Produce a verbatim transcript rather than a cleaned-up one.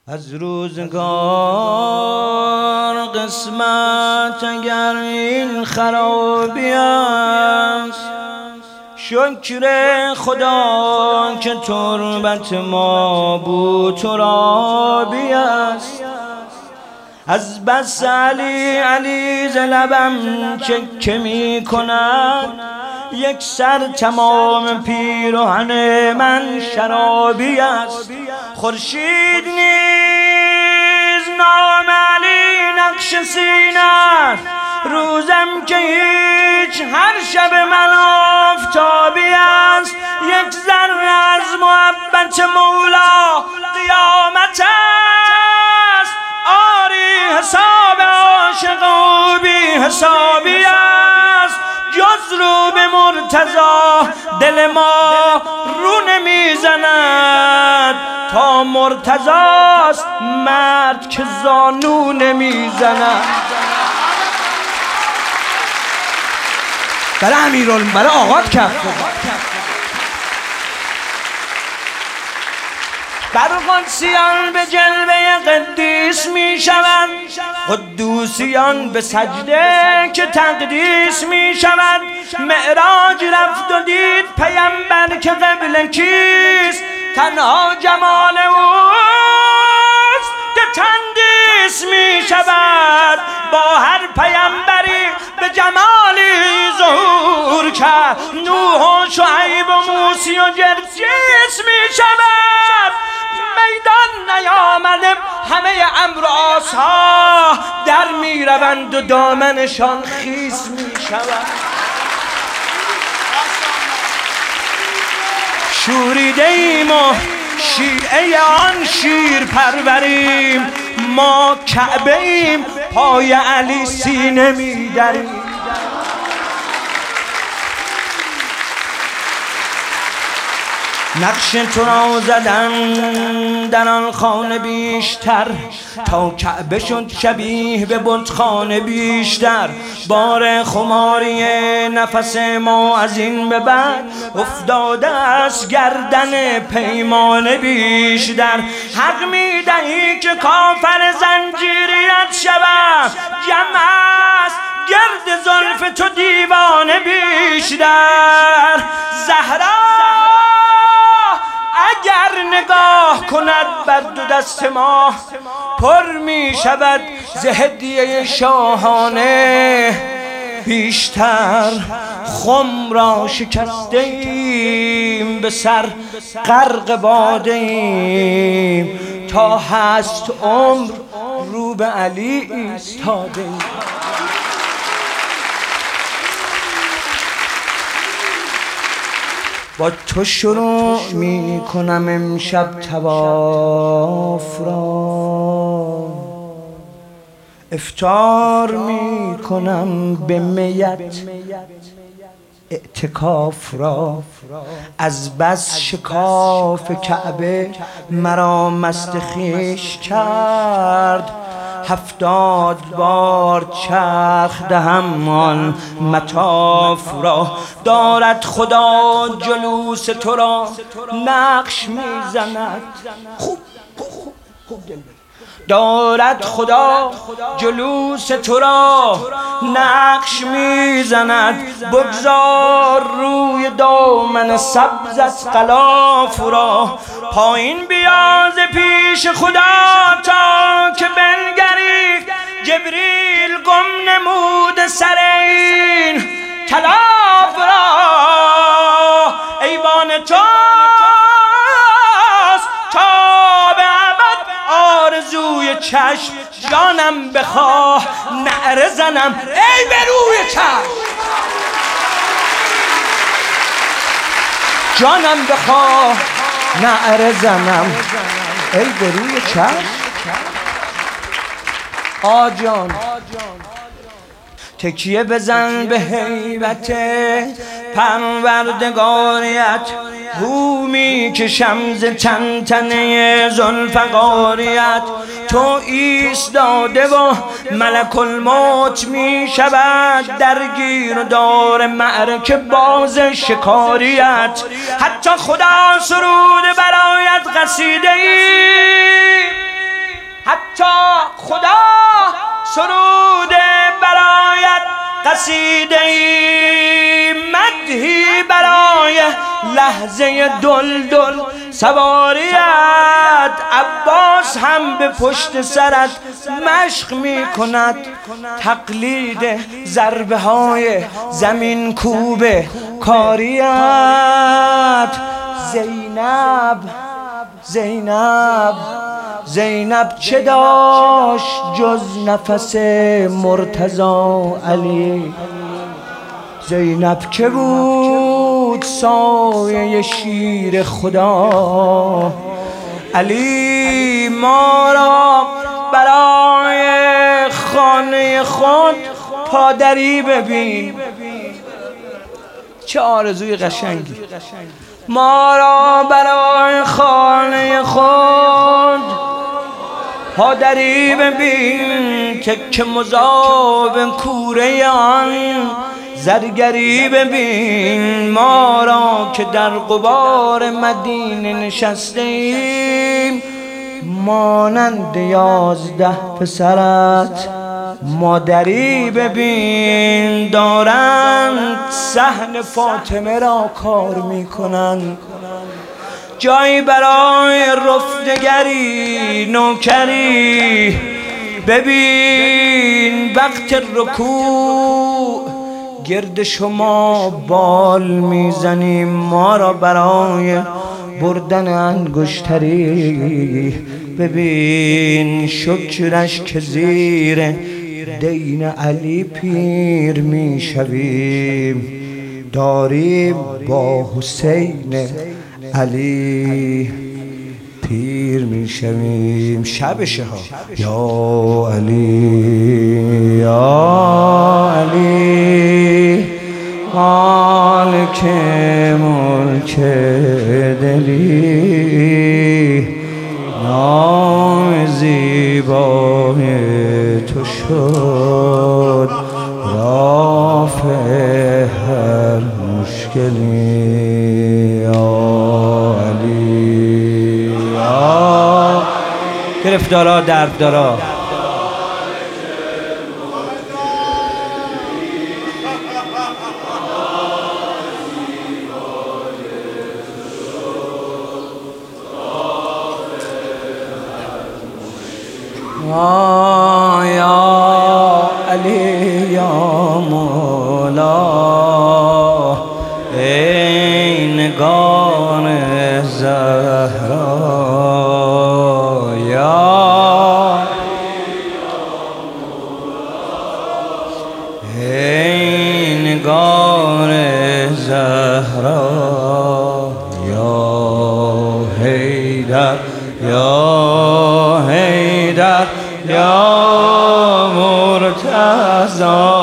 از روزگار قسمت اگر این خرابی است، شکر خدا که تربت ما بو ترابی است. از بس علی علی ز لبم چکه می کند، یک سر تمام پیراهن من شرابی است. خورشید نیز نام علی نقش سینه، روزم که هیچ هر شب من آفتابی است. یک ذره از محبت مولا قیامت است، آری حساب عاشق و بی حسابی است. جز رو به مرتضی دل ما رو نمیزند، تا مرتضاست مرد که زانو نمیزند. برای امیرالمومنین برای آقا کف بر قدسیان به جلوه قدیس می شود، قدوسیان به سجده که تقدیس می شود. معراج رفت و دید پیامبر که قبله کیست، تنها جمال اوست که تندیس می شود. با هر پیامبری به جمالی ظهور کرد، نوح و شعیب و موسی و جرجیس می شود. میدان نیامده همه امر آسها در می روند و دامنشان خیس می شود. شوریده ایم و شیعه آن شیر پروریم، ما کعبه ایم پای علی سینه می دریم. نقش تو را زدن در آن خانه بیشتر، تا کعبه شد شبیه به بتخانه بیشتر. بار خماری نفس ما از این به بعد افتاده است گردن پیمانه بیشتر. حق می دهی که کافر زنجیریت شود، جمع است گرد زلف تو دیوانه بیشتر. زهرا اگر نگاه کند بر دو دست ما، پر می شود ز هدیه شاهانه بیشتر. خم را شکسته ایم به سر غرق باده ایم، تا هست عمر رو به علی ایستاده ایم. با تو شروع می کنم امشب طواف را، افطار می کنم به میت اعتکاف را. از بس شکاف کعبه مرا مست خویش کرد، هفتاد بار چرخ دهم آن مطاف را. دارد خدا جلوس تو را نقش میزند، خوب خوب خوب دل دارد خدا جلوس تو را نقش میزند. بگذار روی دامن سبزت غلاف را، پایین بیاز پیش خدا تا که بنگری. جبریل گم نمود سر این کلاف را، ایوان توست تا به ابد آرزوی چشم. جانم بخواه نعره زنم ای به روی چشم، جانم بخواه نعره زنم ای به روی چشم. آجان تکیه بزن به هیبت پروردگاریت، بو می کشم ز تنتنه ذوالفقاریت. تو ایستاده و ملک الموت می شود درگیر و دار معرکه باز شکاریت. حتی خدا سرود برایت قصیده ای قصیده مدحی برای لحظه دلدل سواریت. عباس هم به پشت سرت مشق می کند تقلید ضربه های زمین کوب کاریت. زینب زینب زینب چه داشت جز نفس مرتضی علی؟ زینب که بود سایه شیر خدا علی؟ ما را برای خانه خود پادری ببین، چه آرزوی قشنگی. ما را برای خانه خود پادری ببین، تک مذاب کوره آن زرگری ببین. ما را که در غبار مدینه نشسته ایم مانند یازده پسرت مادری ببین. دارند صحن فاطمه را کار میکنند، جایی برای رفتگری نوکری ببین. وقت رکوع گرد شما بال میزنیم، ما را برای بردن انگشتری ببین. شکرش که زیر دین علی پیر میشویم، داریم با حسین علی پیر میشویم. شبشه ها یا علی یا علی مالک ملک دلی، نام زیبای تو شد رافع هر مشکلی. یا علی یا گرفتارا درددارا یا علی یا مولا ای نگار زهرا. یا ای نگار زهرا. یا حیدر یا حیدر یا مرتضی.